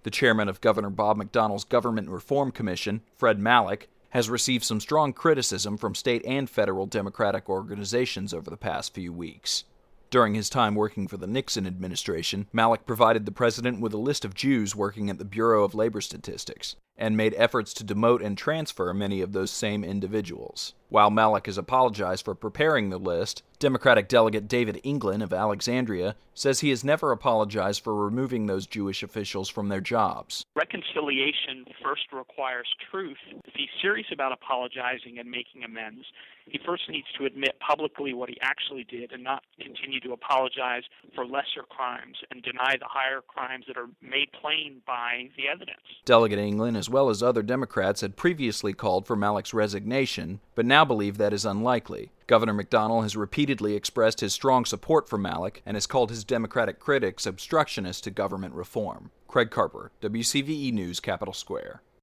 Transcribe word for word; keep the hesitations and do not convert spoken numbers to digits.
The chairman of Governor Bob McDonnell's Government Reform Commission, Fred Malek, has received some strong criticism from state and federal Democratic organizations over the past few weeks. During his time working for the Nixon administration, Malek provided the president with a list of Jews working at the Bureau of Labor Statistics, and made efforts to demote and transfer many of those same individuals. While Malek has apologized for preparing the list, Democratic Delegate David England of Alexandria says he has never apologized for removing those Jewish officials from their jobs. Reconciliation first requires truth. If he's serious about apologizing and making amends, he first needs to admit publicly what he actually did and not continue to apologize for lesser crimes and deny the higher crimes that are made plain by the evidence. Delegate England, as well as other Democrats, had previously called for Malek's resignation, but now believe that is unlikely. Governor McDonnell has repeatedly expressed his strong support for Malek and has called his Democratic critics obstructionists to government reform. Craig Carper, W C V E News, Capitol Square.